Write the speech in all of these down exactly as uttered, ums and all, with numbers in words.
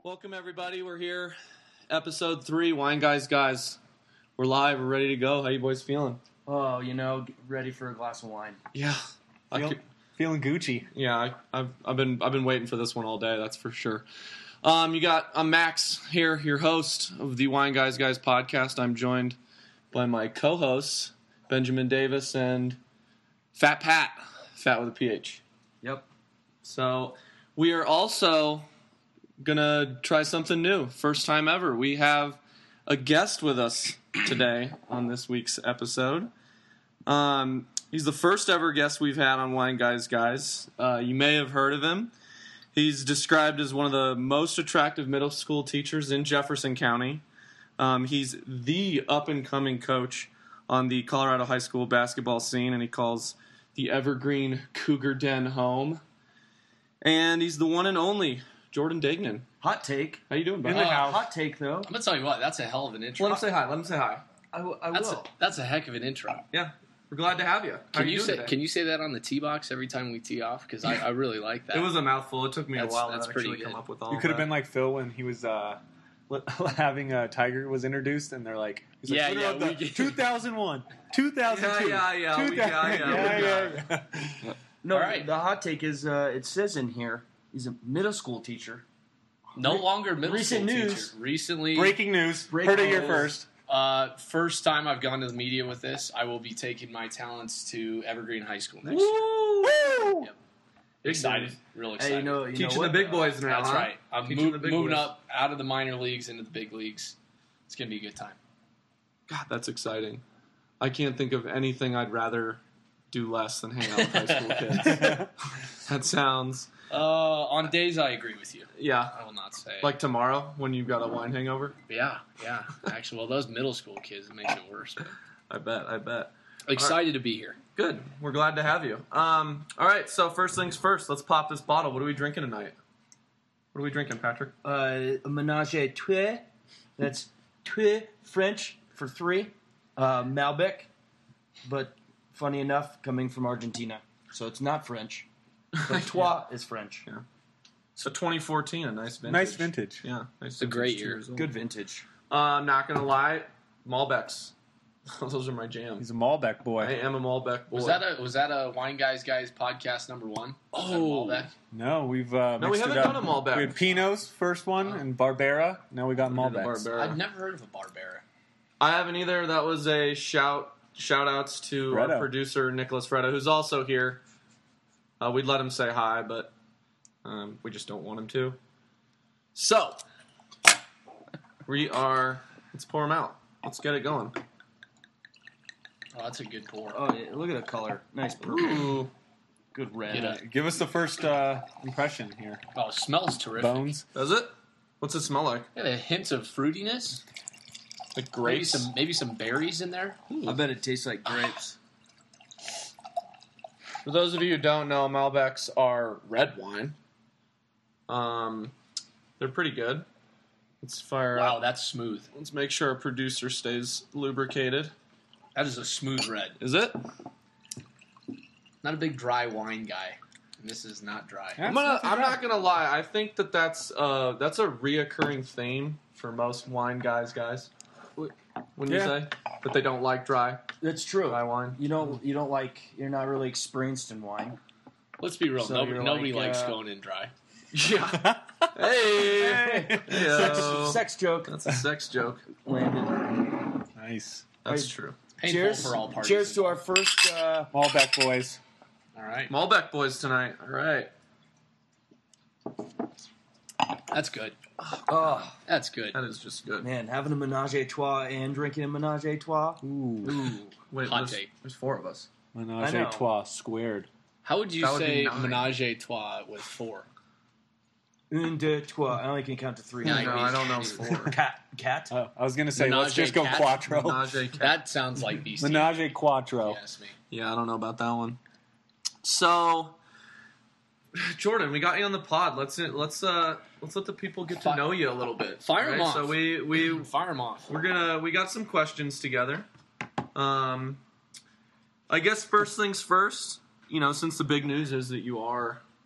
Welcome, everybody. We're here. Episode three, Wine Guys Guys. We're live. We're ready to go. How you boys feeling? Oh, you know, ready for a glass of wine. Yeah. I Feel, could, feeling Gucci. yeah, I, I've, I've been I've been waiting for this one all day, that's for sure. Um, you got, I'm Max here, your host of the Wine Guys Guys podcast. I'm joined by my co-hosts, Benjamin Davis and Fat Pat. Fat with a P H. Yep. So we are also gonna try something new. First time ever. We have a guest with us today on this week's episode. Um, he's the first ever guest we've had on Wine Guys Guys. Uh, you may have heard of him. He's described as one of the most attractive middle school teachers in Jefferson County. Um, he's the up-and-coming coach on the Colorado high school basketball scene, and he calls the Evergreen Cougar Den home. And he's the one and only Jordan Degnan. Hot take. How you doing, bud? In the Uh, house. hot take, though. I'm gonna tell you what, that's a hell of an intro. Let him say hi. Let him say hi. I, w- I that's will. a, that's a heck of an intro. Yeah, we're glad to have you. How Can are you doing say today? Can you say that on the tee box every time we tee off? Because I, I really like that. It was a mouthful. It took me That's- a while that's to pretty actually come good. up with all. You could have that. been like Phil when he was uh, having a Tiger was introduced, and they're like, he's like Yeah, "What yeah, about we the get- two thousand one, two thousand two, Yeah, yeah, yeah, we got it, yeah, we yeah, got yeah. No, All right. the hot take is, uh, it says in here, he's a middle school teacher. no longer middle Recent school news. teacher. Recently, Breaking news. Breaking Heard it here news. first. uh, first time I've gone to the media with this. I will be taking my talents to Evergreen High School next year. Woo! Yep. Excited, real excited. Hey, you know, you know teaching what? the big boys now. That's huh? right. I'm Teaching move, the big moving boys. up out of the minor leagues into the big leagues. It's gonna be a good time. God, that's exciting. I can't think of anything I'd rather do less than hang out with high school kids. That sounds, Uh, on days I agree with you. yeah, I will not say. like tomorrow when you've got a wine hangover. yeah, yeah. Actually, well, those middle school kids, it makes it worse. But I bet, I bet. excited to be here. Good. We're glad to have you. Um, all right, so first things first, let's pop this bottle. What are we drinking tonight? What are we drinking, Patrick? Uh, a menage a trois. That's trois French for three. Uh, Malbec. But funny enough, coming from Argentina. So it's not French. But trois is French. So twenty fourteen, a nice vintage. Nice vintage. Yeah, nice. a great vintage, two year. years old. Good vintage. Uh, I'm not gonna lie, Malbecs. Those are my jam. He's a Malbec I boy. am a Malbec boy. Was that a was that a Wine Guys Guys podcast number one? Was that Oh. Malbec? No, we've uh, No, we mixed haven't it up. done a Malbec. We had Pinot's first one and Barbera. Now we got We did the Malbecs. Barbera. I've never heard of a Barbera. I haven't either. That was a shout shout outs to our Fredo. producer Nicholas Freda, who's also here. Uh, we'd let him say hi, but um, we just don't want him to. So we are. Let's pour them out. Let's get it going. Oh, that's a good pour. Oh, yeah, look at the color. Nice purple. Ooh, Good red. Get up. Give us the first uh, impression here. Oh, it smells terrific. Bones. does it? What's it smell like? Got a hint of fruitiness. Like Maybe grapes. some maybe some berries in there. I bet it tastes like grapes. For those of you who don't know, Malbecs are red wine. Um, they're pretty good. Let's fire Wow, up. that's smooth. Let's make sure our producer stays lubricated. That is a smooth red. Is it? Not a big dry wine guy. And this is not dry. Yeah. I'm gonna. That's not I'm too not gonna lie. I think that that's uh that's a reoccurring theme for most wine guys. Guys, when you Yeah. say that they don't like dry That's true. dry wine. You don't. You don't like. You're not really experienced in wine. Let's be real. So nobody you're nobody like, likes uh, going in dry. Yeah. Hey. Hey. Yo. Sex joke. That's a sex joke. Landed. Nice. That's Right. true. Painful Cheers. for all parties. Cheers to our first. Uh, Malbec boys. All right, Malbec boys tonight. All right. that's good. oh That's good. That is just good. man, having a menage a trois and drinking a menage a trois. Ooh. Ooh. Wait, Hot there's, take. there's four of us. Menage I a know. trois squared. How would you That would be say nine. menage a trois with four? Un, deux, trois. I only can count to three. Yeah, No, I I don't know mean- four. Cat. Cat. Oh, I was gonna say let's Menage just a go cat? quattro. Menage a cat. That sounds like beastie. Menage a quattro. if you ask me. Yeah, I don't know about that one. So, Jordan, we got you on the pod. Let's let's uh let's let the people get to Fi- know you a little bit. Fire 'em off. So we we Fire them off. we're gonna we got some questions together. Um, I guess first things first. You know, since the big news is that you are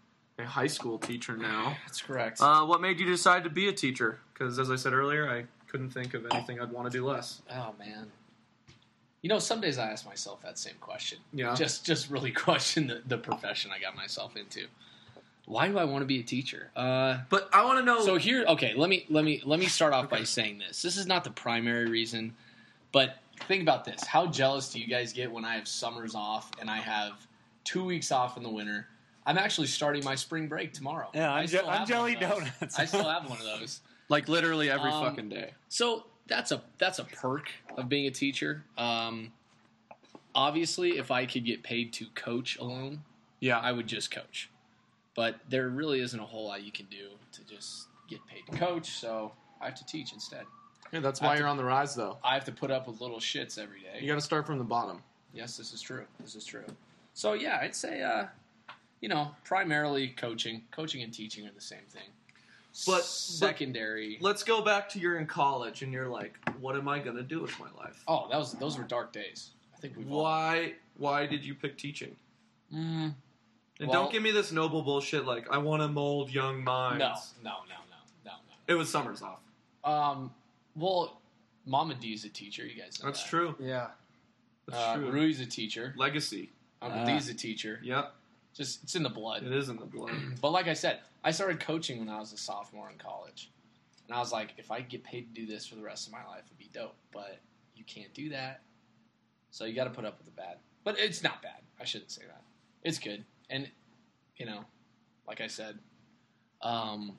a high school teacher now. That's correct. Uh, what made you decide to be a teacher? Because as I said earlier, I couldn't think of anything I'd want to do less. Oh man. You know, some days I ask myself that same question. Yeah. Just just really question the, the profession I got myself into. Why do I want to be a teacher? Uh, But I want to know. so here, okay, let me let me let me start off by saying this. This is not the primary reason, but think about this. How jealous do you guys get when I have summers off and I have two weeks off in the winter? I'm actually starting my spring break tomorrow. Yeah, I'm I je- still I'm have jelly one of those. donuts. I still have one of those. like literally every Um, fucking day. So that's a that's a perk of being a teacher. Um, obviously, if I could get paid to coach alone, Yeah. I would just coach. But there really isn't a whole lot you can do to just get paid to coach, so I have to teach instead. yeah, that's I why have you're to- on the rise, though. I have to put up with little shits every day. You got to start from the bottom. Yes, this is true. This is true. So yeah, I'd say, uh, you know, primarily coaching. Coaching and teaching are the same thing. But- secondary. Let's go back to you're in college and you're like, what am I going to do with my life? oh, that was those were dark days. I think we've all. Why Why did you pick teaching? Mm, And Well- don't give me this noble bullshit like, I want to mold young minds. no, no, no, no, no, It was summers off. no. Um, well, Mama D's a teacher. You guys know That's that. true. Yeah. That's Uh, true. Rui's a teacher. Legacy. Uncle Ah. D's a teacher. Yep. Just it's in the blood. It is in the blood. But like I said, I started coaching when I was a sophomore in college. And I was like, if I could get paid to do this for the rest of my life, it'd be dope. But you can't do that. So you got to put up with the bad. But it's not bad. I shouldn't say that. It's good. And, you know, like I said, um,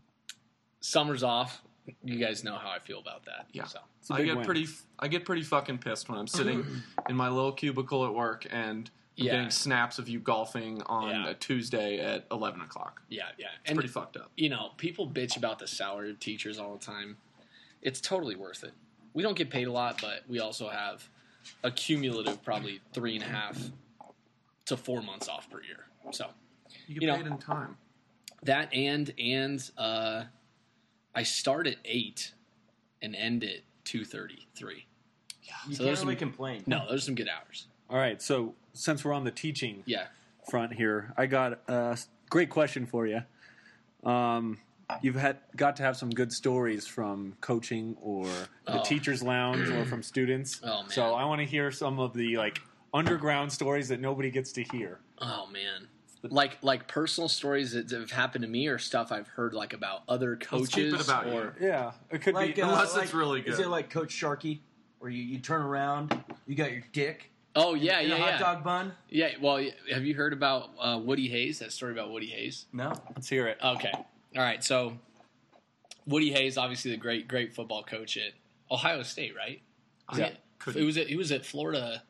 summer's off. You guys know how I feel about that. Yeah. So. It's a I big get win. pretty I get pretty fucking pissed when I'm sitting in my little cubicle at work and I'm Yeah. getting snaps of you golfing on Yeah. a Tuesday at eleven o'clock. Yeah, yeah. It's And, pretty fucked up. you know, people bitch about the salary of teachers all the time. It's totally worth it. We don't get paid a lot, but we also have a cumulative probably three and a half to four months off per year. So You get You know- paid in time. that and and uh, I start at eight and end at two thirty three. You So can't those really are- complain. No, those are some good hours. All right, so since we're on the teaching Yeah. front here, I got a great question for you. Um, you've had got to have some good stories from coaching or the Oh. teachers' lounge or from students. Oh, man. So I want to hear some of the like underground stories that nobody gets to hear. Oh man. Like like personal stories that have happened to me or stuff I've heard like about other Let's keep coaches it about or Yeah, it could Like, be. uh, Unless like- it's really Is good. it like Coach Sharkey, where you, you turn around, you got your dick Oh yeah, in yeah, a hot yeah. dog bun? Yeah, well, have you heard about uh, Woody Hayes? That story about Woody Hayes? No. Let's hear it. Okay. All right. So, Woody Hayes, obviously the great, great football coach at Ohio State, right? Was I it, couldn't- it was at, he was at Florida.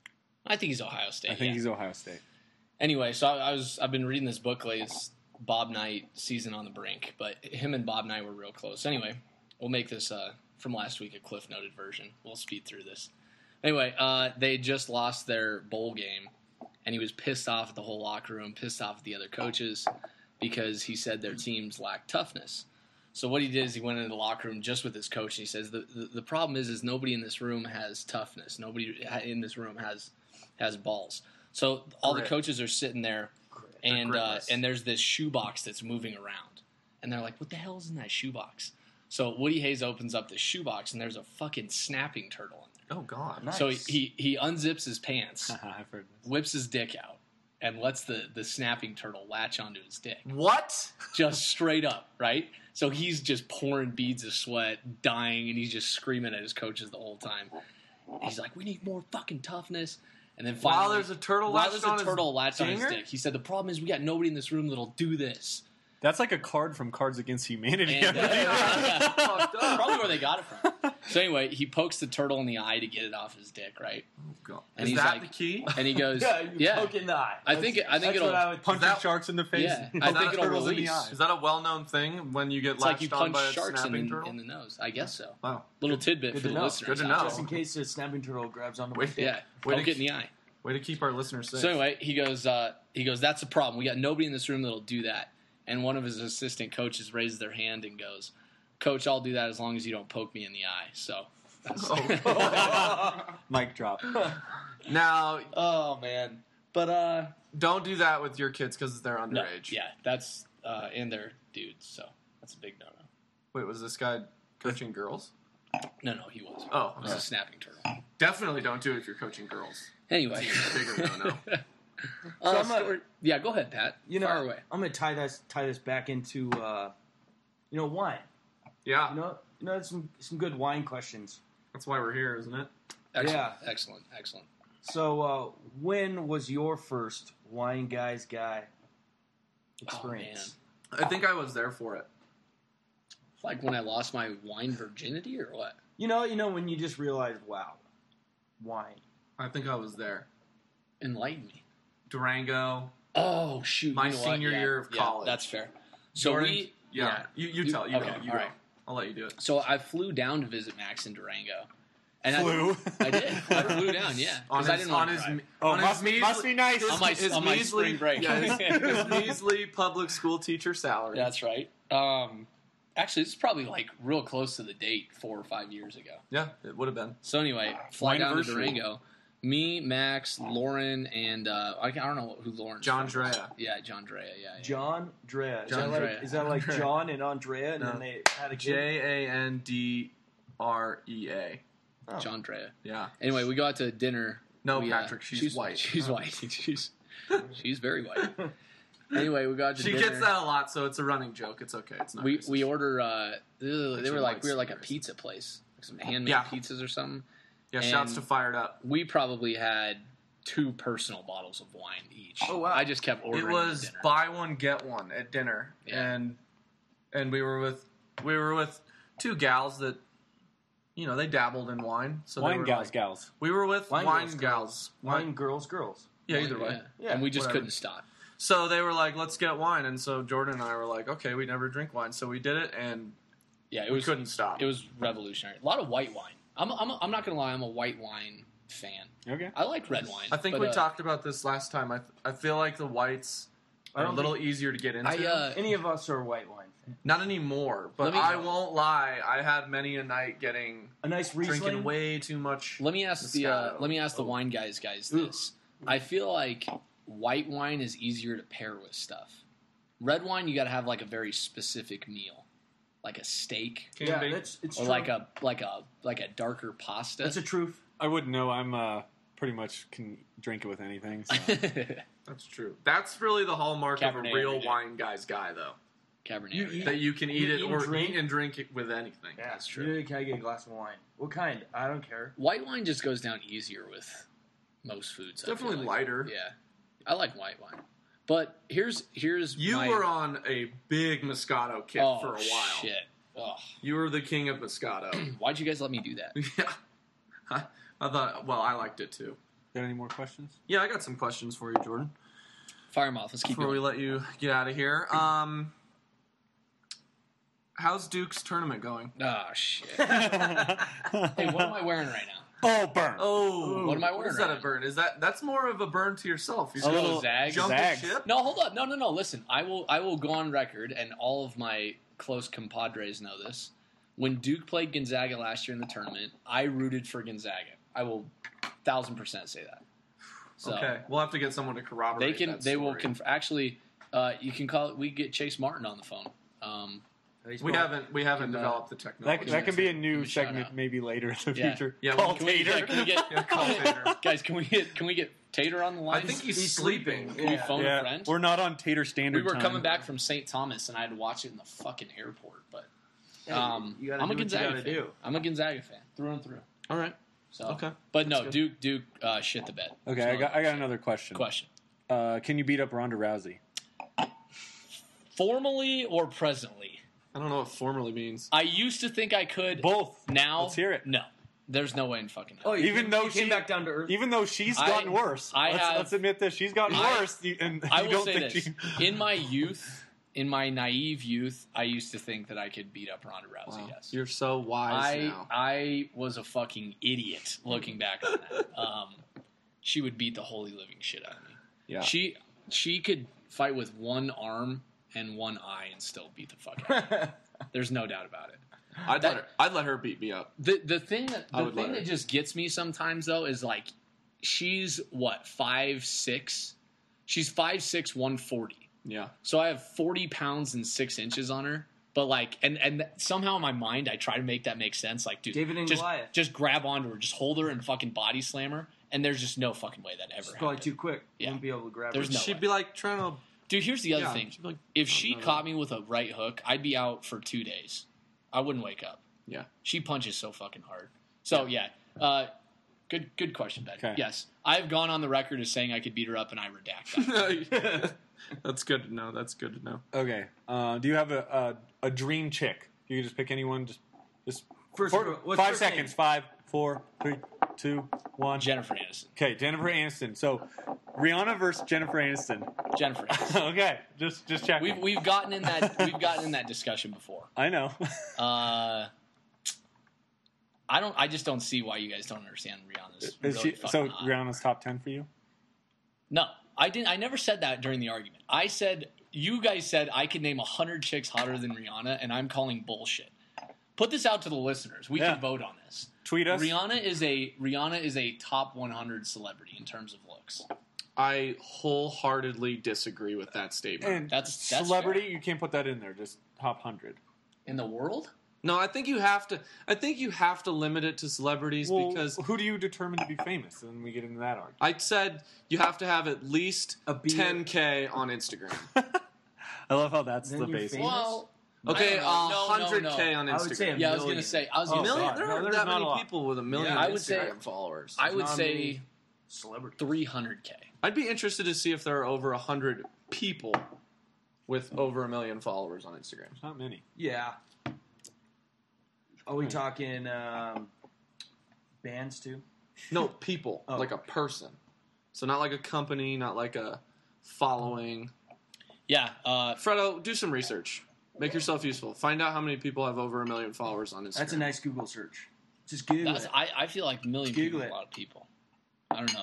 I think he's Ohio State. I think yeah. he's Ohio State. Anyway, so I, I was I've been reading this book lately. It's Bob Knight, Season on the Brink, but him and Bob Knight were real close. Anyway, we'll make this uh, from last week a Cliff Noted version. We'll speed through this. Anyway, uh, they just lost their bowl game, and he was pissed off at the whole locker room, pissed off at the other coaches because he said their teams lacked toughness. So what he did is he went into the locker room just with his coach, and he says the the, the problem is is nobody in this room has toughness. Nobody in this room has has balls. So all Grit. the coaches are sitting there, and uh, gritless. and there's this shoebox that's moving around, and they're like, "What the hell is in that shoebox?" So Woody Hayes opens up the shoebox, and there's a fucking snapping turtle in there. Oh God. Nice. So he, he he unzips his pants, I've heard this. whips his dick out, and lets the the snapping turtle latch onto his dick, What? just straight up, right? So he's just pouring beads of sweat, dying, and he's just screaming at his coaches the whole time. He's like, "We need more fucking toughness." And then finally, While there's a turtle while latched there's a on his turtle latched on his dinger? dick, he said, "The problem is we got nobody in this room that'll do this." That's like a card from Cards Against Humanity. And, uh, Yeah. Fucked up. probably where they got it from. So anyway, he pokes the turtle in the eye to get it off his dick, right? Oh, God. And Is he's that like- the key? And he goes, Yeah, you "Yeah, poke in the eye. I think it- I think that's it'll what I would Punching That- sharks in the face. Yeah, and I poke think it'll turtles in the release. eye. Is that a well-known thing when you get it's like you latched on punch by a sharks in, snapping turtle? in the nose." I guess so. Wow. Little tidbit Good for to the know. listeners. Good to out know. there. just in case a snapping turtle grabs onto my Wait, dick. Yeah, Way to poke it in keep- the eye. Way to keep our listeners safe. So anyway, he goes, uh, he goes, "That's the problem. We got nobody in this room that'll do that." And one of his assistant coaches raises their hand and goes, "Coach, I'll do that as long as you don't poke me in the eye." So, that's- Oh. Mic drop. Now, oh man. But uh, Don't do that with your kids because they're no, underage. yeah, that's uh, and they're dudes, so that's a big no no. Wait, was this guy coaching girls? No, no, he was. Oh, He was okay. a snapping turtle. Definitely don't do it if you're coaching girls. Anyway, Bigger no no. uh, So I'm a- story- yeah, go ahead, Pat. You know, Fire away. I'm gonna tie this tie this back into uh, you know wine. Yeah, You know, you know some some good wine questions. that's why we're here, isn't it? Excellent, Yeah. excellent, excellent. So, uh, when was your first wine guys guy experience? Oh, I think I was there for it. Like when I lost my wine virginity, or what? You know, you know when you just realize, wow, wine. I think I was there. Enlighten me. Durango. Oh shoot! My you know what? senior Yeah, year of yeah, college. That's fair. So Jordan- we, Yeah, yeah. you, you You- tell. You okay, go. You all go. right. I'll let you do it. So I flew down to visit Max in Durango. And Flew? I, I did. I flew down, yeah. On Because I his, didn't on want to his, drive. Oh, on must, his measly, must be nice. On my- his on my measly, spring break. Yeah, his, his measly public school teacher salary. That's right. Um, actually, this is probably like real close to the date, four or five years ago. Yeah, it would have been. So anyway, fly down to Wineversary. Durango. Me, Max, Lauren, and uh, I, I don't know who Lauren. John Drea. Yeah, John Drea. Yeah, yeah. John Drea. Is, John that, Drea. like, is that like Drea. John and Andrea, and No. then they had a kid? J A N D R E A. Oh. John Drea. Yeah. Anyway, we go out to dinner. No, We, uh, Patrick, she's, white. She's Oh. white. She's she's very white. Anyway, we got to She dinner. gets that a lot, so it's a running joke. It's okay. It's not. We racist. we order. Uh, they It's were a like white we were like a racist. pizza place, like some handmade Yeah. pizzas or something. Yeah, shouts and- to Fired Up. We probably had two personal bottles of wine each. Oh, wow. I just kept ordering. It was the dinner. buy one get one at dinner, Yeah. and and we were with we were with two gals that, you know, they dabbled in wine. So they Wine were gals, like- gals. We were with Wine wine, girls, gals. Wine girls, girls. Yeah, either way. Yeah, and we just whatever. couldn't stop. So they were like, "Let's get wine," and so Jordan and I were like, "Okay, we never drink wine," so we did it, and Yeah, it we was couldn't stop. it was revolutionary. A lot of white wine. I'm I'm I'm not gonna lie. I'm a white wine fan. Okay. I like red wine. I think but, we uh, talked about this last time. I I feel like the whites I are a don't little easier to get into. I uh, Any of us are white wine fans. Not anymore, but Let me- I won't lie. I had many a night getting A nice Riesling. drinking way too much. let me ask the uh, Moscato. let me ask the Oh. wine guys guys Ooh. this. I feel like white wine is easier to pair with stuff. Red wine, you got to have like a very specific meal, like a steak Can Yeah, be. that's it's or true. like a like a like a darker pasta. That's a truth. I wouldn't know. I'm uh, pretty much can drink it with anything. So. That's true. That's really the hallmark of Cabernet a real every day. wine guy's guy, though. Cabernet. You every eat- day. That you can eat You it eat or and drink? eat and drink it with anything. Yeah, That's true. You, can I get a glass of wine? What kind? I don't care. White wine just goes down easier with most foods. I feel Definitely like. lighter. Yeah, I like white wine. But here's here's You my, were on a big Moscato kick oh, for a while. Shit. Oh, You were the king of Moscato. why'd you guys let me do that? yeah. I, I thought, well, I liked it too. Got any more questions? Yeah, I got some questions for you, Jordan. Fire them off. Let's keep Before we going. let you get out of here. Um, how's Duke's tournament going? Oh shit. Hey, what am I wearing right now? Oh, burn. Oh, What am I What wearing is that right a burn? Is that that's more of a burn to yourself? You A should little zag. jump zags. the ship. No, hold up. No, no, no. Listen, I will I will go on record, and all of my close compadres know this. When Duke played Gonzaga last year in the tournament, I rooted for Gonzaga. I will thousand percent say that. So Okay, we'll have to get someone to corroborate. they can that they will story. conf- actually uh, you can call it. We get Chase Martin on the phone. Um, We haven't we haven't Can, uh, developed the That, technology. that can be a Give new a shout segment out. maybe later in the Yeah. future. Yeah, Call well, can we, Tater. yeah, can we get Yeah, call Tater. guys? Can we get can we get Tater on the line? I think he's, He's sleeping. sleeping. Can we Yeah. phone a Yeah, friend? we're not on Tater We standard were time. coming back from Saint Thomas, and I had to watch it in the fucking airport. But um, you gotta I'm a do what you Gonzaga gotta fan. do. I'm a Gonzaga fan through and through. All right. So Okay. but no, That's Duke Duke uh, shit the bed. Okay, That's I all got I I'm got saying. another question. question. Uh, can you beat up Ronda Rousey? Formally or presently, I don't know what formerly means. I used to think I could. Both. Now, Let's hear it. No, there's no way in fucking hell. Oh, you Even came, though you came she- back down to earth. Even though she's I- gotten worse. I let's, have- let's admit this. She's gotten I- worse. You, and I you will don't say think this: she. in my youth, in my naive youth, I used to think that I could beat up Ronda Rousey. Wow. Yes, You're so wise I now. I was a fucking idiot looking back on that. Um, she would beat the holy living shit out of me. Yeah. She she could fight with one arm and one eye and still beat the fuck out of me. There's no doubt about it. I'd that- let her. I'd let her beat me up. The the thing that I the would let thing her. that just gets me sometimes though is like she's what five six. She's five six, one forty. Yeah. So I have forty pounds and six inches on her. But like, and and somehow in my mind, I try to make that make sense. Like, dude, David and just Goliath. just grab onto her, just hold her and fucking body slam her. And there's just no fucking way that ever She's probably happened. too quick. Yeah. Wouldn't be able to grab There's her. no She'd way. be like trying to. Dude, here's the other Yeah, thing. she'd be like, If no, she no, no. caught me with a right hook, I'd be out for two days. I wouldn't wake up. Yeah. She punches so fucking hard. So yeah, uh, good good question, Ben. Okay. Yes, I've gone on the record as saying I could beat her up, and I redact that. That's good to know. That's good to know. Okay. Uh, do you have a, a a dream chick? You can just pick anyone. Just just First, four- what's five first seconds. name? Five, four, three, two, one. Jennifer Aniston. Okay, Jennifer Aniston. So Rihanna versus Jennifer Aniston. Jennifer Aniston. Okay, just just checking. We've we've gotten in that we've gotten in that discussion before. I know. Uh, I don't. I just don't see why you guys don't understand Rihanna's. Is really she, fucking so hot. Rihanna's top ten for you? No, I didn't. I never said that during the argument. I said you guys said I could name a hundred chicks hotter than Rihanna, and I'm calling bullshit. Put this out to the listeners. We Yeah. can vote on this. Tweet us. Rihanna is a Rihanna is a top one hundred celebrity in terms of looks. I wholeheartedly disagree with that statement. And That's- that's celebrity. fair. You can't put that in there. Just top hundred. In the world? No, I think you have to. I think you have to limit it to celebrities Well, because who do you determine to be famous? And then we get into that argument. I said you have to have at least A B- ten K on Instagram. I love how that's Then the you're basis. famous? Well, Okay, I don't know. No, one no, hundred no. K on Instagram. I would say a yeah, I was million. gonna say. I was Oh, gonna million. God. There No, aren't there's that not many a lot. people with a million Yeah, I would say- Instagram followers. I would Not say many celebrity. three hundred K. I'd be interested to see if there are over a hundred people with over a million followers on Instagram. There's not many. Yeah. Are we talking um, bands too? No, people, Oh. like a person. So not like a company, not like a following. Yeah, uh, Fredo, do some research. Make yourself useful. Find out how many people have over a million followers on Instagram. That's a nice Google search. Just Google that's it. I, I feel like a million Google people, is it. a lot of people. I don't know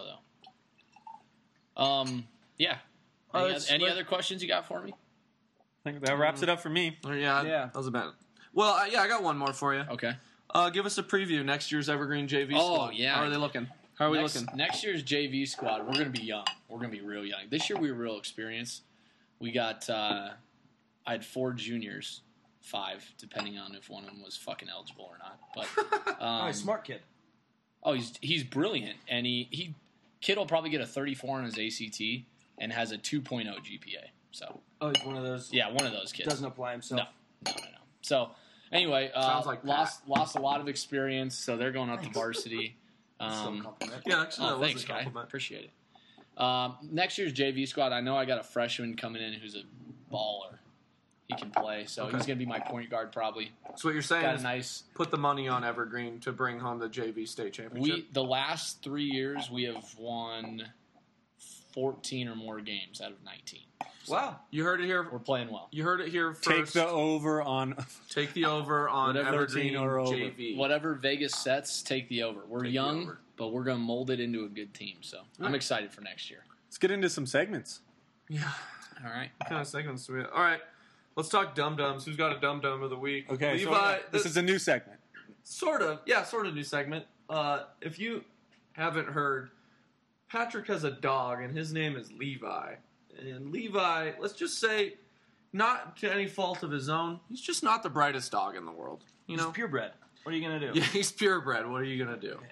though. Um, yeah. Oh, Any, let's- any let- other questions you got for me? I think that wraps it up for me. Oh, yeah, Yeah. that was about. Well, uh, yeah, I got one more for you. Okay. Uh, give us a preview next year's Evergreen J V Oh, squad. yeah. How are they looking? How are we next, looking? Next year's J V squad, we're gonna be young. We're gonna be real young. This year we were real experienced. We got uh, I had four juniors, five, depending on if one of them was fucking eligible or not. But um, oh, smart kid. Oh, he's he's brilliant, and he he kid will probably get a thirty-four on his A C T and has a two point oh G P A. So Oh, he's one of those. yeah, one of those kids. Doesn't apply himself. No, no, no, no. So anyway, uh, Sounds like lost lost a lot of experience, so they're going up to varsity. That's still a Um, compliment. Yeah, actually, oh, that was thanks, a guy. compliment. Appreciate it. Um, next year's J V squad, I know I got a freshman coming in who's a baller. He can play, so Okay. he's going to be my point guard probably. So what you're saying Got a is nice. put the money on Evergreen to bring home the J V state championship. We the last three years we have won fourteen or more games out of nineteen. Wow. you heard it here. We're playing well. You heard it here first. Take the over on. Take the over on Whatever Evergreen thirteen or over. J V. Whatever Vegas sets, take the over. We're Take the young, over. but we're going to mold it into a good team. So I'm Right. excited for next year. Let's get into some segments. Yeah. All right. What kind of segments do we have? All right. Let's talk dum dums. Who's got a dum dum of the week? Okay, so Levi. this is a new segment. Sort of, yeah, sort of new segment. Uh, if you haven't heard, Patrick has a dog, and his name is Levi. And Levi, let's just say, not to any fault of his own, he's just not the brightest dog in the world. You know, He's purebred. What are you gonna do? yeah, he's purebred. What are you gonna do?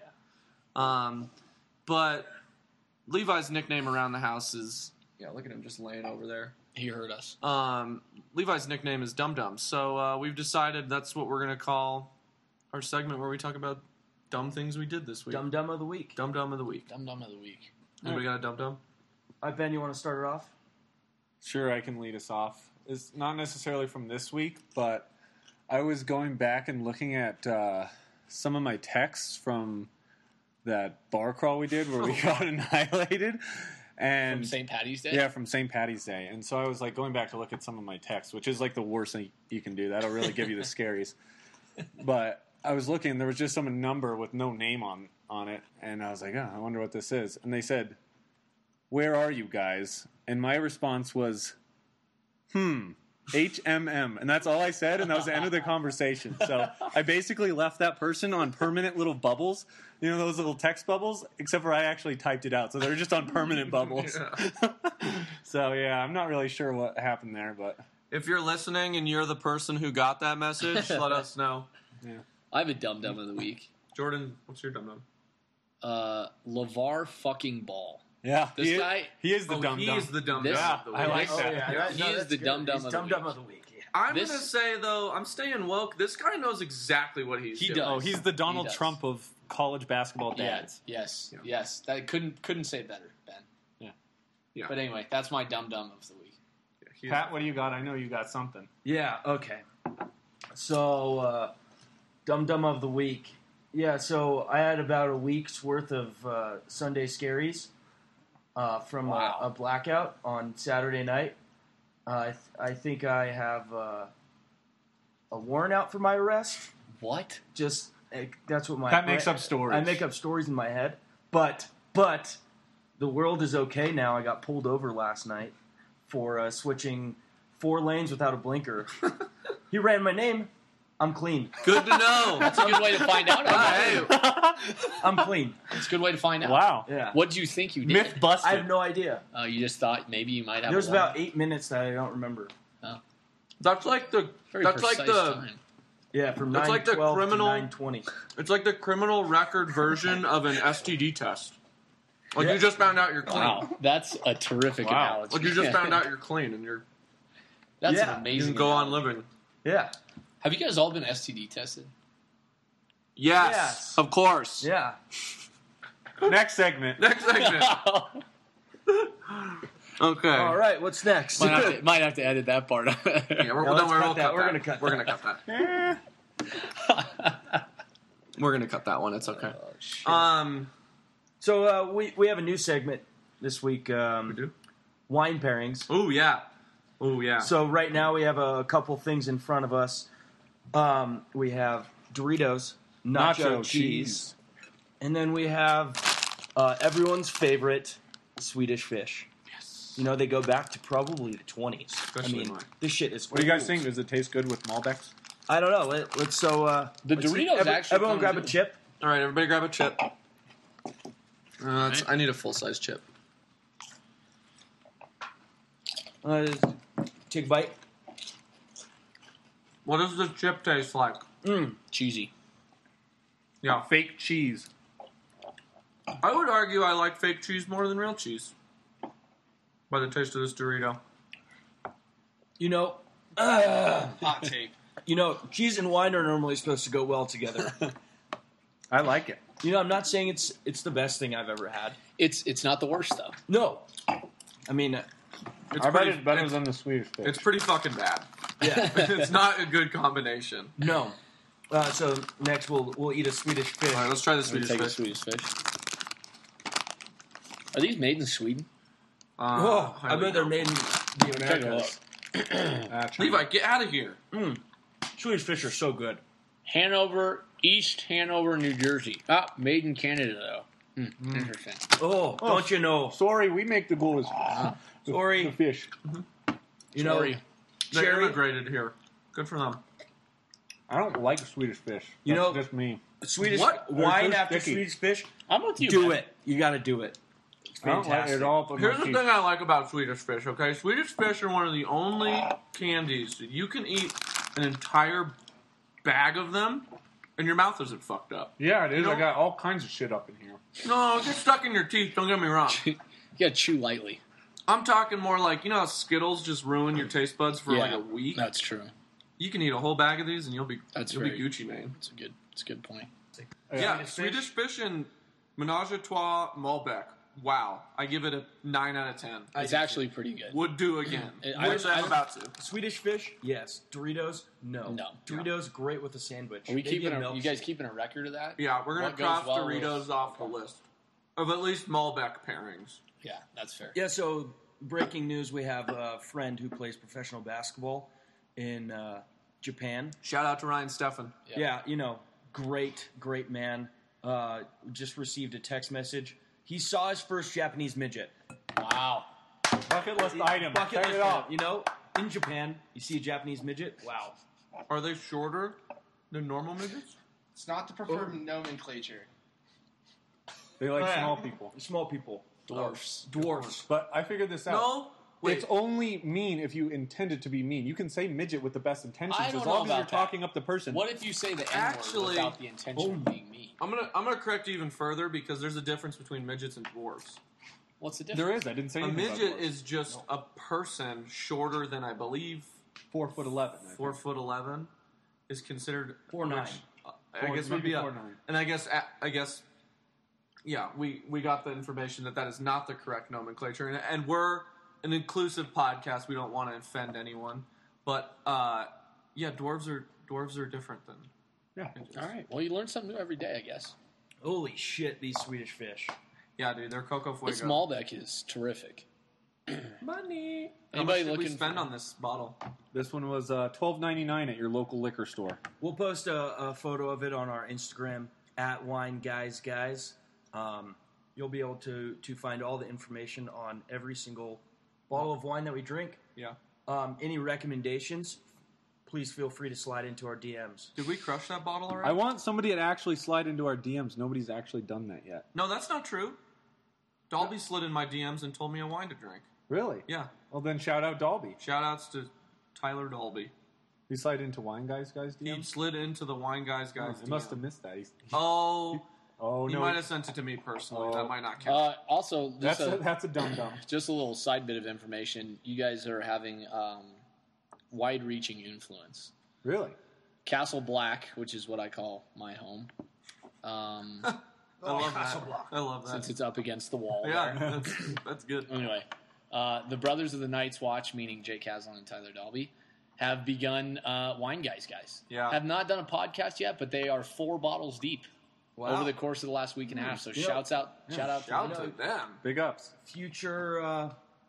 Um, but Levi's nickname around the house is yeah. Look at him just laying over there. He heard us. Um, Levi's nickname is Dum Dum. So uh, we've decided that's what we're gonna call our segment where we talk about dumb things we did this week. Dum dum of the week. Dum Dum of the week. Dum dum of the week. Anybody got a Dum Dum? All right, Ben, you want to start it off? Sure, I can lead us off. It's not necessarily from this week, but I was going back and looking at uh, some of my texts from that bar crawl we did where we got annihilated. And From Saint Patty's Day? yeah, from Saint Patty's Day. And so I was like going back to look at some of my texts, which is like the worst thing you can do. That'll really give you the scaries. But I was looking, there was just some number with no name on, on it. And I was like, oh, I wonder what this is. And they said, "Where are you guys?" And my response was, hmm, H M M, and that's all I said, and that was the end of the conversation. So I basically left that person on permanent little bubbles, you know, those little text bubbles, except for I actually typed it out, so they're just on permanent bubbles. Yeah. So yeah, I'm not really sure what happened there, but If you're listening and you're the person who got that message, let us know. yeah. I have a dum dum of the week. Jordan, what's your dum dum? Uh, LeVar fucking Ball. Yeah, This he, guy- he is the Oh, dumb he dumb. is the dumb This- dumb of the I week. like Oh, that. yeah. He No, is that's the good. dum-dum He's of the dum-dum week. of the week. Yeah. I'm This- gonna say though, I'm staying woke. This guy knows exactly what he's He doing. does. Oh, he's the Donald He does. Trump of college basketball dads. Yeah, yes, Yeah. yes. That couldn't couldn't say it better, Ben. Yeah. Yeah. But anyway, that's my dum dum of the week. Yeah, he is- Pat, what do you got? I know you got something. Yeah, okay. So, uh, Dum Dum of the Week. Yeah, so I had about a week's worth of uh, Sunday Scaries uh, from Wow. a, a blackout on Saturday night. Uh, I, th- I think I have uh, a warrant out for my arrest. What? Just eh, that's what my That makes I- up stories. I make up stories in my head, but but the world is okay now. I got pulled over last night for uh, switching four lanes without a blinker. He ran my name. I'm clean. Good to know. That's a good way to find out. I guess. Hey, I'm clean. It's a good way to find out. Wow. Yeah. What did you think you did? Myth busted. I have no idea. Oh, you just thought maybe you might have. There's a warrant? about eight minutes that I don't remember. that's like the Very that's like precise the time. Yeah, from It's nine like the twelve criminal- to nine twenty. it's like the criminal record version of an S T D test. Like Yeah. you just found out you're clean. Wow, that's a terrific Wow. analogy. Like you just found out you're clean and you're That's Yeah. an you amazing. can go on analogy. living. Yeah, Have you guys all been S T D tested? Yes, Yes. of course. yeah. Next segment. Next segment. Okay. All right, what's next? might, have to, might have to edit that part. Yeah, we're, Yeah, don't let's worry, cut we'll that. cut We're that. gonna cut We're that. gonna cut that. We're gonna cut that one. It's okay. Oh, shit. Um, So uh, we we have a new segment this week. Um, we do. Wine pairings. Oh yeah. Oh yeah. So right now we have a couple things in front of us. Um, we have Doritos, nacho, Nacho cheese, cheese. and then we have uh, everyone's favorite Swedish fish. Yes. You know, they go back to probably the twenties. I Especially mean, mine. this shit is. What do you guys old. think? Does it taste good with Malbecs? I don't know. Let, let's so uh, The let's see. Doritos Every- actually Everyone come grab a with- chip. All right, everybody, grab a chip. Uh, that's- Right. I need a full size chip. Uh, take a bite. What does the chip taste like? Mm. Cheesy. Yeah, Fake cheese. I would argue I like fake cheese more than real cheese. By the taste of this Dorito. You know, uh, Hot take. you know, cheese and wine are normally supposed to go well together. I like it. You know, I'm not saying it's it's the best thing I've ever had. It's it's not the worst though. No, I mean, uh, It's I bet pretty, it's better it's, than the Swedish fish. it's pretty fucking bad. yeah, It's not a good combination. no. Uh, so next we'll we'll eat a Swedish fish. All right, let's try the Let me Swedish take a fish. Swedish fish. Are these made in Sweden? Uh, Oh, I highly bet they're doubt. made in the Check it Americas. Ah, China. Levi, get out of here. Mm. Swedish fish are so good. Hanover, East Hanover, New Jersey. Ah, made in Canada though. Hmm, Interesting. Oh, Oh. don't you know? Sorry, we make the goals. The- Sorry. The fish. You know, Sorry. They cherry. immigrated here. Good for them. I don't like Swedish fish. You That's know- just me. Swedish What? wine They're so after sticky. Swedish fish. I'm with you. Do man. it. You got to do it. It's I don't like it fantastic. at all. But Here's my the teeth. thing I like about Swedish fish, okay? Swedish fish are one of the only candies that you can eat an entire bag of them and your mouth isn't fucked up. Yeah, it is. You know- I got all kinds of shit up in here. No, it gets stuck in your teeth, don't get me wrong. You gotta chew lightly. I'm talking more like, you know how Skittles just ruin your taste buds for like Yeah. a week? That's true. You can eat a whole bag of these and you'll be That's you'll very- be Gucci Mane. It's a good. It's a good point. Yeah, Swedish Swedish fish? fish and Menage a Trois Malbec. Wow. I give it a nine out of ten. It's actually pretty good. Would do again. I- Which I- I'm about to. Swedish fish, yes. Doritos, no. No. Doritos, great with a sandwich. Are we Maybe keeping? A, milkshake. you guys keeping a record of that? Yeah, we're gonna What goes cross well with- Doritos off the list of at least Malbec pairings. Yeah, that's fair. Yeah, so breaking news, we have a friend who plays professional basketball in uh, Japan. Shout out to Ryan Steffen. Yeah. Yeah, you know, great, great man. Uh, just received a text message. He saw his first Japanese midget. Wow. Bucket list item. Bucket Check list it out. item, you know? in Japan, you see a Japanese midget. Wow. Are they shorter than normal midgets? It's not the preferred Oh. nomenclature. They like Oh, yeah. small people. Small people. Dwarfs. Dwarfs. But I figured this out. No. Wait. It's only mean if you intend it to be mean. You can say midget with the best intentions I don't as know long as you're about that. talking up the person. What if you say the N-word Actually- without the intention of being mean? I'm gonna I'm gonna correct you even further because there's a difference between midgets and dwarves. What's the difference? There is. I didn't say A anything midget about dwarves. is just a person shorter than I believe four foot eleven. I four think. foot eleven is considered Four nine. which, uh, I Four- guess would maybe be a, four nine. and I guess I guess yeah we we got the information that that is not the correct nomenclature and, and we're an inclusive podcast. We don't want to offend anyone, but uh, yeah, dwarves are dwarves are different than Yeah. midgets. All right. Well, you learn something new every day, I guess. Holy shit, these Swedish fish. Yeah, dude, they're Coco Fuego. This Malbec is terrific. Money. How Anybody much did we looking spend for- on this bottle? This one was uh, twelve ninety nine at your local liquor store. We'll post a, a photo of it on our Instagram at Wine Guys Guys. Um, you'll be able to to find all the information on every single bottle of wine that we drink. Yeah. Um, any recommendations? Please feel free to slide into our D Ms. Did we crush that bottle already? I want somebody to actually slide into our D Ms. Nobody's actually done that yet. No, that's not true. Dolby slid in my D Ms and told me a wine to drink. Really? Yeah. Well, then shout out Dolby. Shout outs to Tyler Dolby. He slide into Wine Guys Guys D He Ms? slid into the Wine Guys guys. I must D M. have missed that. He's, Oh, oh, you no. might have sent it to me personally. Oh. That might not count. Uh, also, just That's a, a, that's a dum dum. just a little side bit of information. You guys are having um, wide-reaching influence. Really? Castle Black, which is what I call my home, um, I love that. Casablanca. I love that. since it's up against the wall. yeah, there. that's, that's good. Anyway, uh, the Brothers of the Night's Watch, meaning Jake Haslam and Tyler Dalby, have begun uh, Wine Guys Guys. Yeah. Have not done a podcast yet, but they are four bottles deep Wow. over the course of the last week and a half. So Yeah. shouts out, shout out Shout to to them. them. Big ups. Future. Uh,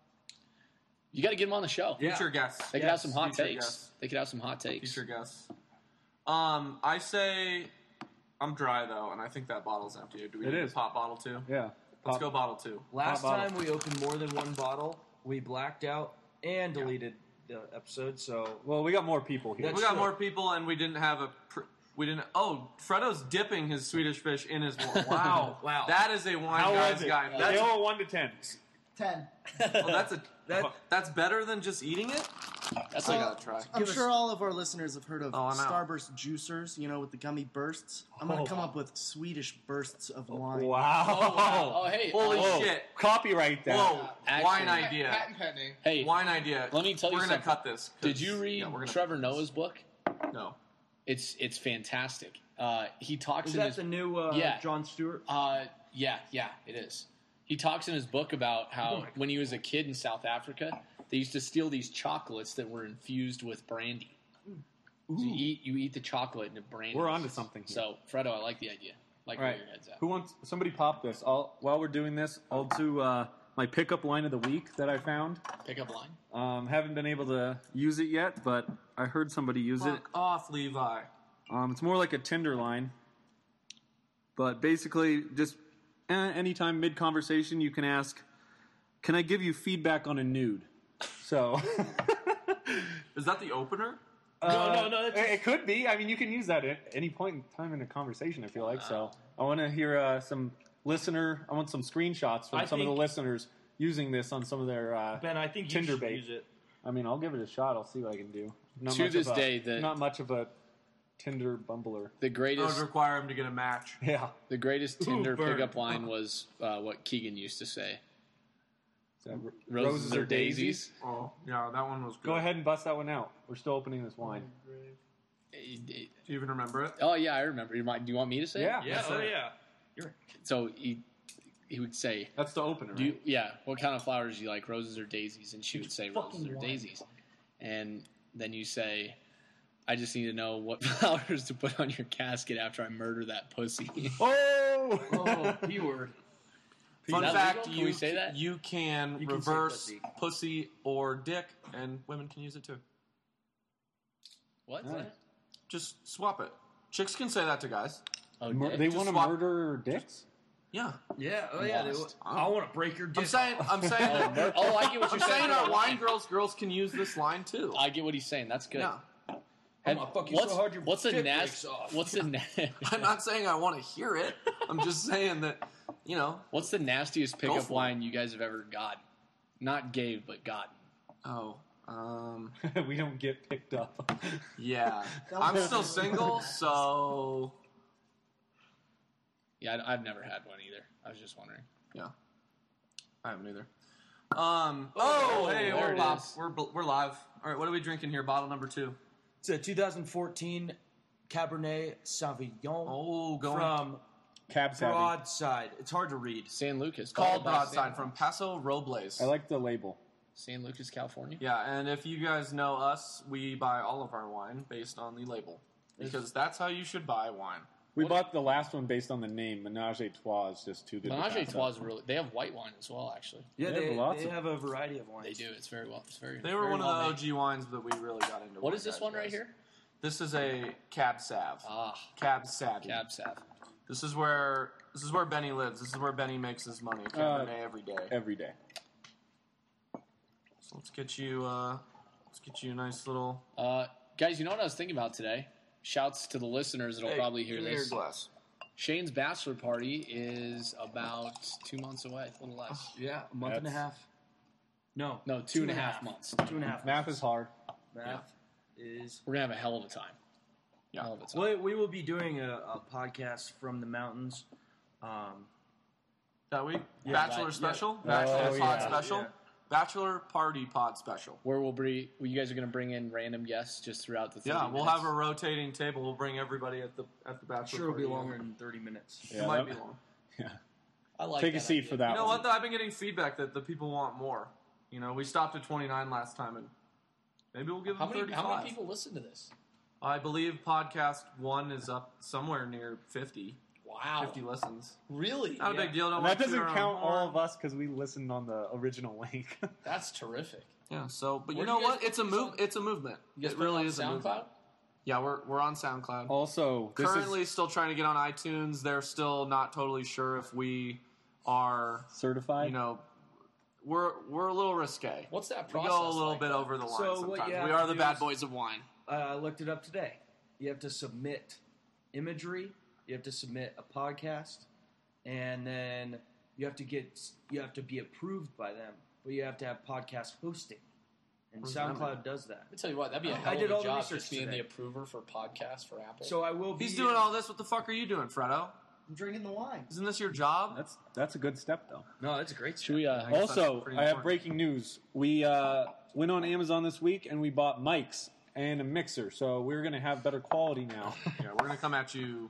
You got to get them on the show. Yeah. Future guests. They could Yes, have some hot future takes. guests. They could have some hot takes. Future guests. Um, I say I'm dry though, and I think that bottle's empty. Do we It need is. a pop bottle too? Yeah. Let's Pop- go bottle two. last Hot bottle. time we opened more than one bottle, we blacked out and deleted the episode. So Well, we got more people here. That's We got true. more people, and we didn't have a. Pr- we didn't. Oh, Fredo's dipping his Swedish fish in his wine. Wow, Wow. That is a wine How guy's was it? guy. That's That's, all one to ten. Ten. well, that's a that that's better than just eating it. That's I like gotta try. I'm Give us- sure all of our listeners have heard of Oh, I'm out. Starburst juicers, you know, with the gummy bursts. I'm going to Oh. come up with Swedish bursts of wine. Wow. oh, wow. oh hey, Holy uh, shit! Copyright that. Whoa, Actually- wine idea. Patent pending. hey, Wine idea. Let me tell you we're gonna something. cut this. 'cause- did you read yeah, we're gonna Trevor Noah's book? No. It's it's fantastic. Uh, he talks is in that his the new uh, Yeah. John Stewart? Uh, yeah, yeah, it is. He talks in his book about Oh how when he was a kid in South Africa, they used to steal these chocolates that were infused with brandy. So you eat you eat the chocolate and it brandy. We're onto something here. So, Fredo, I like the idea. Like All where right. your head's at. Who wants? Somebody pop this. I'll, while we're doing this, I'll do uh, my pickup line of the week that I found. Pick up line. Um, haven't been able to use it yet, but I heard somebody use it. Fuck off, Levi. Um, it's more like a Tinder line, but basically, just uh, anytime mid conversation, you can ask, "Can I give you feedback on a nude?" So, Is that the opener? uh, no, no, that's it, it could be. I mean, you can use that at any point in time in a conversation. I feel like so. I want to hear uh, some listener. I want some screenshots from I some of the think- listeners using this on some of their. Uh, Ben, I think you Tinder should bait. use it. I mean, I'll give it a shot. I'll see what I can do. Not To much this of a- day, the- not much of a Tinder bumbler. The That would greatest require him to get a match. Yeah. the greatest Tinder burn. pickup line was uh, what Keegan used to say. Is that r- Roses, or daisies. Oh, yeah, that one was good. Go ahead and bust that one out. We're still opening this wine. Do you even remember it? Oh yeah, I remember. You might- Do you want me to say it? Yeah. Yeah, Yes, oh sir. yeah. So he he would say, That's the opener, Do you, right? yeah, what kind of flowers do you like, roses or daisies? And she would say roses fucking or wine. daisies. And then you say, I just need to know what flowers to put on your casket after I murder that pussy. Oh! Oh, P word. Fun that fact: legal? Can you we say that? you can You can say reverse pussy. pussy. or dick, and women can use it too. What? Nice. Just swap it. Chicks can say that to guys. Oh, Mur- dick? they Just want to swap- murder dicks? Yeah. Yeah, oh yeah. They, Lost. I want to break your dick. I'm saying. off. I'm saying. Oh, that, no- oh, I get what I'm you're saying saying. our wine girls girls can use this line too. I get what he's saying. That's good. Yeah. I'm gonna fuck you what's, so hard your what's the dick nast? breaks off. What's the na- I'm not saying I want to hear it. I'm just saying that, you know. What's the nastiest Go pickup for line you guys have ever gotten? Not gave, but gotten. Oh. Um. we don't get picked up. Yeah. I'm still single, so Yeah, I, I've never had one either. I was just wondering. yeah. I haven't either. Um. Oh, hey, there we're it live. is. We're we're live. All right. What are we drinking here? Bottle number two. It's a two thousand fourteen Cabernet Sauvignon Oh, going from Cab savvy. Broadside. It's hard to read. San Lucas. called by Broadside San- from Paso Robles. I like the label. San Lucas, California. Yeah, and if you guys know us, we buy all of our wine based on the label because that's how you should buy wine. We What- bought the last one based on the name. Menage a Trois is just too good. to Menage a pass Trois up. is really. They have white wine as well. Actually, Yeah, They they, have lots they of- have a variety of wines. they do. It's very well. It's very. They were very one of well the made. O G wines that we really got into. What wine is this guys, one right guys. here? This is a Cab Sav. Ah, Cab Sav. Cab Sav. This is where this is where Benny lives. This is where Benny makes his money. Cabernet every day. Every day. So let's get you. Uh, let's get you a nice little. Uh, guys, you know what I was thinking about today? Shouts to the listeners that'll Hey, probably hear give me your this. glass. Shane's bachelor party is about two months away, a little less. Yeah, a month and a That's- half. No, No, two and a half months. Two and a half. Math is hard. Math is. We're gonna have a hell of a time. Yeah. Hell of a time. We, we will be doing a, a podcast from the mountains. Um, That week, Yeah, Bachelor right, special, yeah. Bachelor Oh, Pod yeah. special, Yeah. Bachelor Party Pod special. Where we'll be, well, you guys are gonna bring in random guests just throughout the. thirty Yeah, we'll minutes. have a rotating table. We'll bring everybody at the at the Bachelor. sure, it'll be party. longer than thirty minutes. It Yeah, might that- be long. Yeah. I like Take a that seat idea. for that You know one. what? Though I've been getting feedback that the people want more. You know, we stopped at twenty-nine last time, and maybe we'll give How them many, thirty-five. how many people listen to this? I believe podcast one is up somewhere near fifty. Wow, fifty listens. really? Not a big deal. Don't And that want to doesn't toot our count own all horn. of us because we listened on the original link. That's terrific. Yeah. So, but you Where do know you guys what? It's a put these move. on? It's a movement. You guys It put it really on is a SoundCloud? movement. Yeah, we're we're on SoundCloud. Also, this Currently, is still trying to get on iTunes. They're still not totally sure if we are. certified. You know, we're we're a little risque. What's that We process? go a little like? bit over the line So what sometimes. you have We are to the do bad is- boys of wine. I looked it up today. You have to submit imagery. You have to submit a podcast, and then you have to get you have to be approved by them. But you have to have podcast hosting, and What does that mean? SoundCloud does that. Let me tell you what, that'd be a I hell did of a all the job research just being today. the approver for podcasts for Apple. So I will be. He's doing all this. What the fuck are you doing, Fredo? I'm drinking the wine. Isn't this your job? That's that's a good step though. No, that's a great. should we? Uh, guess that's Also, pretty I have important. breaking news. We uh, went on Amazon this week and we bought mics and a mixer, so we're gonna have better quality now. Yeah, we're gonna come at you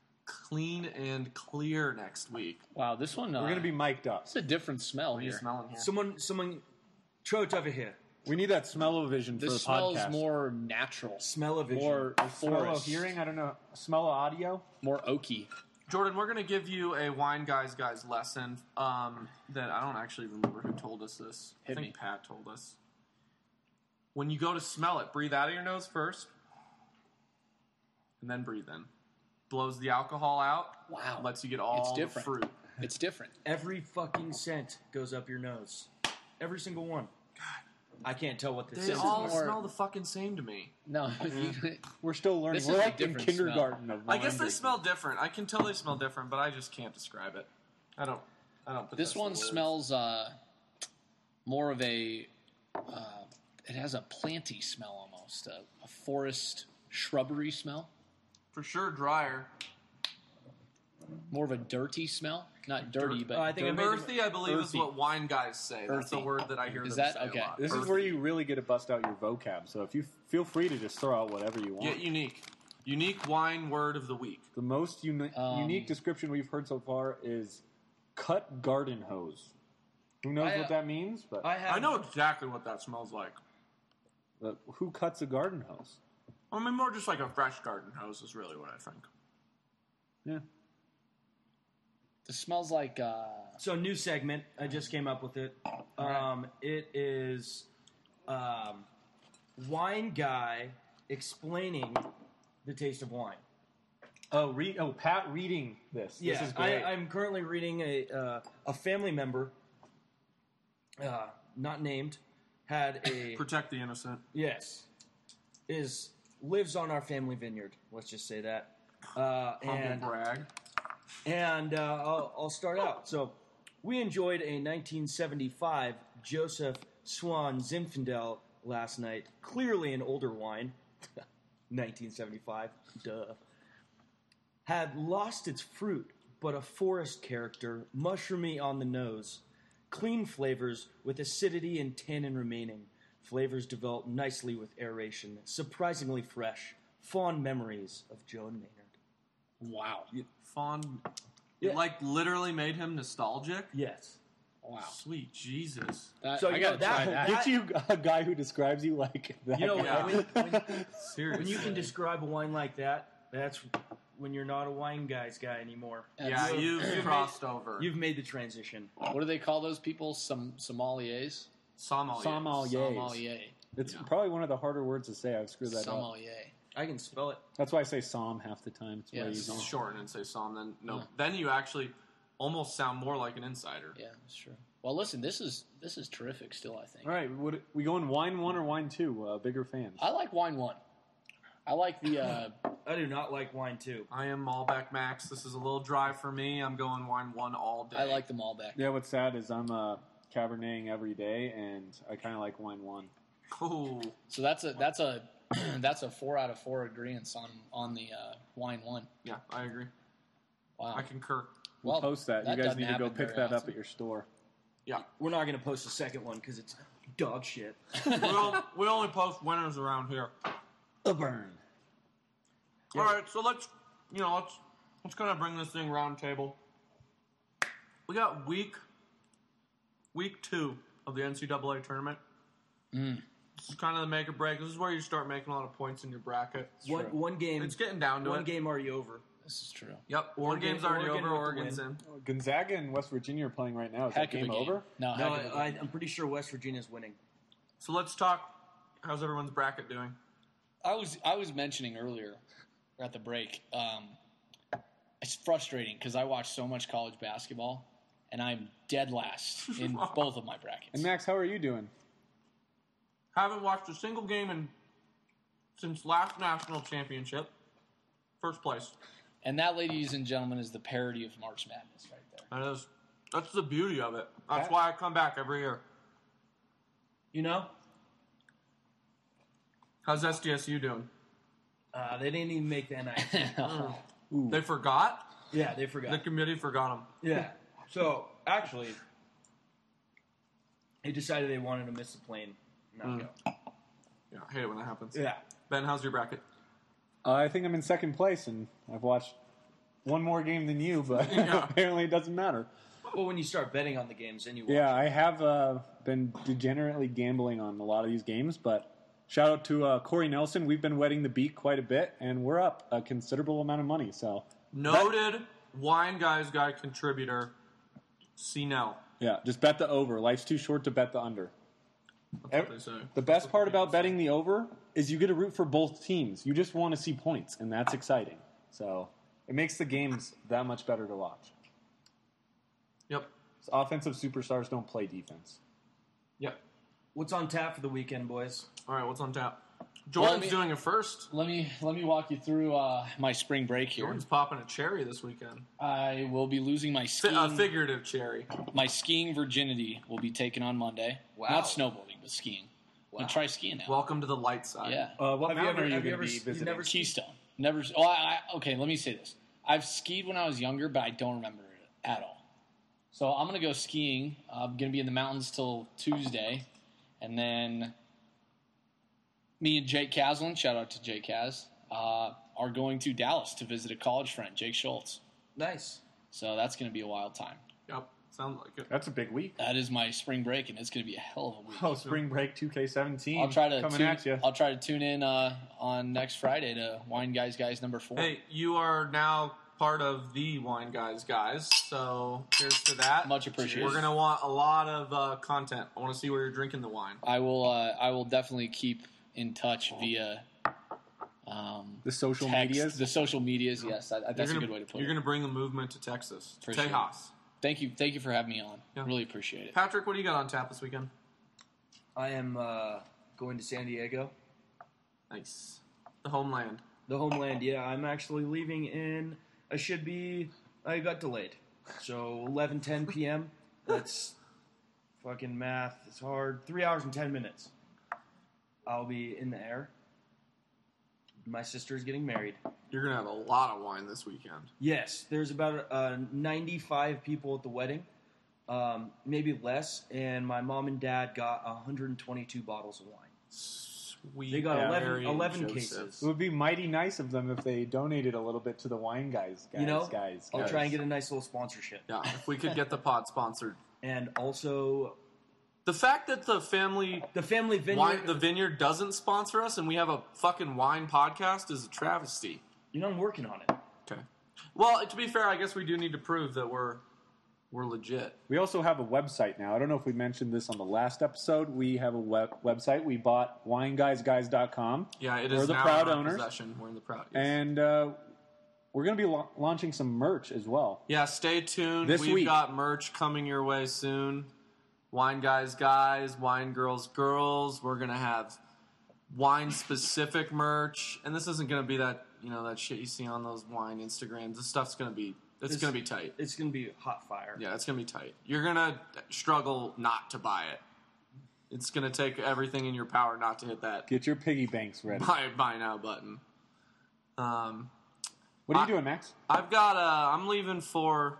clean and clear next week. wow, this one. Uh, We're gonna be mic'd up. It's a different smell What are you here. smelling here? Someone, someone, Troach over here. We need that smell-o-vision for the This smells podcast. more natural, Smell-o-vision. more smell of forest, hearing. I don't know. Smell of audio. more oaky. Jordan, we're going to give you a wine guys guys lesson um, that I don't actually remember who told us this. Hit I think me. Pat told us. When you go to smell it, breathe out of your nose first, and then breathe in. Blows the alcohol out. Wow. Lets you get all It's the different. fruit. It's different. Every fucking scent goes up your nose. Every single one. I can't tell what this They is. all more- smell the fucking same to me. No, you- We're still learning. This We're is a like in different kindergarten of I wine guess they drinking. smell different. I can tell they smell different, but I just can't describe it. I don't. I don't. this possess one the words. smells uh, more of a. Uh, it has a planty smell almost, a, a forest shrubbery smell. for sure drier. More of a dirty smell, not dirty, Dirt- but Oh, I think I made them- Earthy, I believe, is Earthy. what wine guys say. That's the Earthy. word that I hear Is them that- say okay. a lot. This is Earthy. where you really get to bust out your vocab. So if you feel free to just throw out whatever you want. Get unique. Unique wine word of the week. The most uni- Um, unique description we've heard so far is cut garden hose. Who knows I, uh, what that means? But I have. I know exactly what that smells like. but who cuts a garden hose? I mean, more just like a fresh garden hose is really what I think. Yeah. this smells like. Uh, So new segment. I just came up with it. Um, it is um, wine guy explaining the taste of wine. Oh, read. Oh, Pat reading this. Yeah, this is great. I, I'm currently reading a uh, a family member, uh, not named, had a Protect the innocent. yes, is lives on our family vineyard. Let's just say that. Uh, Humble and brag. and uh, I'll, I'll start out. So we enjoyed a nineteen seventy-five Joseph Swan Zinfandel last night. Clearly an older wine. nineteen seventy-five, duh. Had lost its fruit, but a forest character, mushroomy on the nose. Clean flavors with acidity and tannin remaining. Flavors develop nicely with aeration. Surprisingly fresh. Fond memories of Joan Maynard. Wow. Fond. Yeah. It like literally made him nostalgic. Yes. Wow. Sweet Jesus. That, So, I you gotta know, try that- that. Get you a guy who describes you like that. You know, guy. when, when, Seriously. when you can describe a wine like that, that's when you're not a wine guy's guy anymore. Yeah, You- you've you've crossed over. You've made the transition. What do they call those people? Some sommeliers. Sommelier. Sommelier. Sommelier. It's Yeah. probably one of the harder words to say. I've screwed that up. Sommelier. I can spell it. That's why I say Psalm half the time. It's way Yes. easier. Shorten and say Somm. Then no. Yeah. Then you actually almost sound more like an insider. Yeah, that's true. Well, listen, this is this is terrific. Still, I think. All right, what, we going wine one or wine two? Uh, bigger fans. I like wine one. I like the. Uh, I do not like wine too. I am Malbec Max. This is a little dry for me. I'm going wine one all day. I like the Malbec. Yeah, what's sad is I'm uh, Caberneting every day, and I kind of like wine one. Cool. So that's a that's a that's a four out of four agreements on on the uh, wine one. Yeah, I agree. Wow. I concur. We'll Well, post that. that You guys doesn't need to go happen pick very that up often. at your store. Yeah. We're not going to post a second one because it's dog shit. we, don't, we only post winners around here. A burn. All right, so let's you know let's let's kind of bring this thing round table. We got week week two of the N C double A tournament. Mm. This is kind of the make or break. This is where you start making a lot of points in your bracket. One one game. It's getting down to one it. game already over. This is true. Yep, one Oregon- game's already Oregon over. with the Oregon's win. in. Gonzaga and West Virginia are playing right now. Is Heck that of a game game. over? No, No, heck of a I, game. I'm pretty sure West Virginia's winning. So let's talk. How's everyone's bracket doing? I was I was mentioning earlier at the break. Um, it's frustrating because I watch so much college basketball, and I'm dead last in both of my brackets. And Max, how are you doing? Haven't watched a single game in since last national championship. First place. And that, ladies and gentlemen, is the parody of March Madness right there. That is. That's the beauty of it. That's That- why I come back every year. You know, How's S D S U doing? uh, they didn't even make the N I T. Ooh. They forgot. Yeah, they The forgot. committee forgot them. Yeah. So actually, they decided they wanted to miss the plane. Not Mm. go. Yeah, I hate it when that happens. Yeah. Ben, how's your bracket? Uh, I think I'm in second place, and I've watched one more game than you, but Yeah. apparently it doesn't matter. Well, when you start betting on the games, then you watch. Yeah, I have uh, been degenerately gambling on a lot of these games, but shout out to uh, Corey Nelson. We've been wetting the beak quite a bit, and we're up a considerable amount of money. So Noted Wine Guys Guy contributor, C. Nell. yeah, just bet the over. Life's too short to bet the under. That's Ev- what they say. The best part about betting the over is you get to root for both teams. You just want to see points, and that's exciting. So it makes the games that much better to watch. Yep. So offensive superstars don't play defense. Yep. What's on tap for the weekend, boys? All right, what's on tap? Jordan's me- doing it first. Let me let me walk you through uh, my spring break here. Jordan's popping a cherry this weekend. I will be losing my Fi- skiing. a figurative cherry. My skiing virginity will be taken on Monday. Wow. Not snowboarding, but skiing. I'm gonna try skiing now. Welcome to the light side. yeah. Uh, what Have you mountain ever- are you have you going to ever- be you've visiting? never- Keystone. Never. Oh, I, I, okay. Let me say this. I've skied when I was younger, but I don't remember it at all. So I'm gonna go skiing. I'm gonna be in the mountains till Tuesday, and then me and Jake Caslin, shout out to Jake Kaz, uh, are going to Dallas to visit a college friend, Jake Schultz. Nice. So that's gonna be a wild time. Yep. Sounds like it. That's a big week. That is my spring break, and it's gonna be a hell of a week. Oh, spring break two K seventeen. I'll try to coming tune, at you. I'll try to tune in uh, on next Friday to Wine Guys Guys number four. Hey, you are now part of the Wine Guys Guys, so here's to that. Much appreciated. We're going to want a lot of uh, content. I want to see where you're drinking the wine. I will. Uh, I will definitely keep in touch via um, the social text, medias. the social medias. Yes, I, I, that's You're a gonna- good way to put You're it. going to bring the movement to Texas. For sure. Tejas. Thank you, thank you for having me on. Yeah. Really appreciate it. Patrick, what do you got on tap this weekend? I am uh, going to San Diego. Nice. The homeland. The homeland, yeah. I'm actually leaving in. I should be. I got delayed, so eleven ten p.m. That's fucking math. It's hard. Three hours and ten minutes. I'll be in the air. My sister's getting married. You're going to have a lot of wine this weekend. Yes, there's about uh, ninety-five people at the wedding, um, maybe less, and my mom and dad got one hundred twenty-two bottles of wine. Sweet. They got eleven, Mary and eleven Joseph. cases. It would be mighty nice of them if they donated a little bit to the wine guys. guys You know, guys, I'll guys. try and get a nice little sponsorship. Yeah, if we could get the pod sponsored. And also, The fact that the family the family vineyard. wine, the vineyard doesn't sponsor us and we have a fucking wine podcast is a travesty. You know, I'm working on it. Okay. Well, to be fair, I guess we do need to prove that we're we're legit. We also have a website now. I don't know if we mentioned this on the last episode. We have a web- website. We bought wine guys guys dot com. Yeah, it We're is the now proud in our owners. possession. We're in the proud. Yes. And uh, we're going to be la- launching some merch as well. Yeah, stay tuned. This We've week. got merch coming your way soon. Wine guys, guys. Wine girls, girls. We're gonna have wine specific merch, and this isn't gonna be that you know that shit you see on those wine Instagrams. This stuff's gonna be it's, It's- gonna be tight. It's going to be hot fire. Yeah, it's gonna be tight. You're gonna struggle not to buy it. It's gonna take everything in your power not to hit that Get your piggy banks ready. buy buy now button. Um. What are I- you doing, Max? I've got. Uh, I'm leaving for.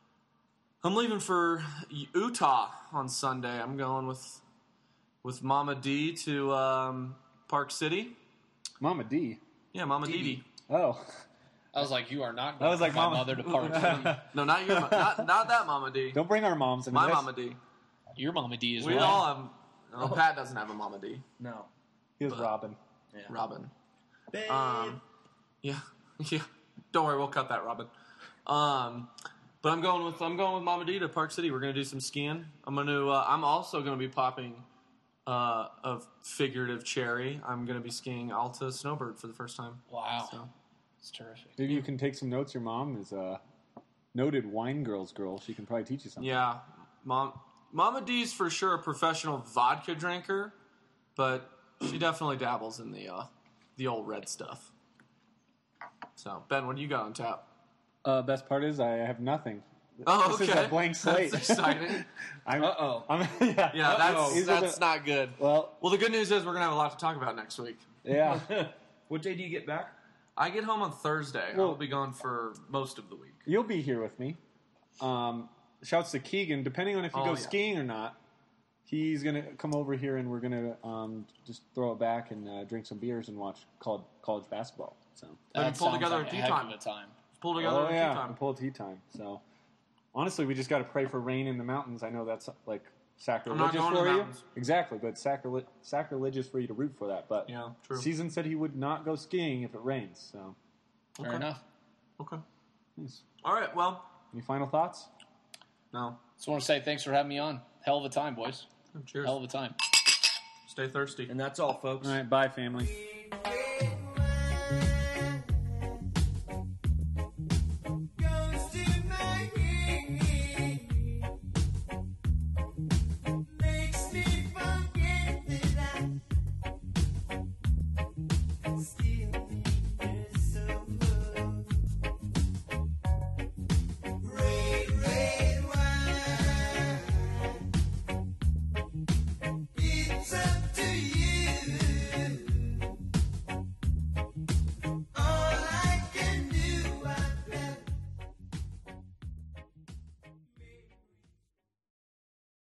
I'm leaving for Utah on Sunday. I'm going with with Mama D to um, Park City. Mama D. Yeah, Mama D D. Oh. I was like, you are not I going was to like, my Mama. mother to Park City. No, not your, not not that Mama D. Don't bring our moms into My this. Mama D. Your Mama D as We well. all have. No, Pat doesn't have a Mama D. No. Here's Robin. Yeah. Robin. Babe. Um, yeah, yeah. Don't worry, we'll cut that, Robin. Um, but I'm going with I'm going with Mama D to Park City. We're gonna do some skiing. I'm gonna. Uh, I'm also gonna be popping uh, a figurative cherry. I'm gonna be skiing Alta Snowbird for the first time. Wow. So It's terrific. Maybe you can take some notes. Your mom is a noted wine girls girl. She can probably teach you something. yeah, mom, Mama D's for sure a professional vodka drinker, but she definitely dabbles in the uh, the old red stuff. So Ben, what do you got on tap? Uh, best part is I have nothing. Oh, This okay. is a blank slate. That's exciting. I'm, Uh-oh. I'm, yeah. Yeah, that's These are that's the- not good. Well, Well, the good news is we're gonna have a lot to talk about next week. yeah. What day do you get back? I get home on Thursday. Well- I'll be gone for most of the week. You'll be here with me. Um, shouts to Keegan. Depending on if you Oh, go yeah. skiing or not, he's gonna come over here and we're gonna um, just throw it back and uh, drink some beers and watch college, college basketball. So. Then That pull sounds together like a tea heck time. of a time. Pull together Oh a yeah, tea time. and pull tea time. So honestly, we just got to pray for rain in the mountains. I know that's like sacrilegious going to for the you. mountains. Exactly, but sacrile- sacrilegious for you to root for that. But Yeah, true. Season said he would not go skiing if it rains. So Fair Okay. enough. Okay. nice. All right. Well, Any final thoughts? no. Just want to say thanks for having me on. Hell of a time, boys. Cheers. Hell of a time. Stay thirsty. And that's all, folks. All right, bye, family.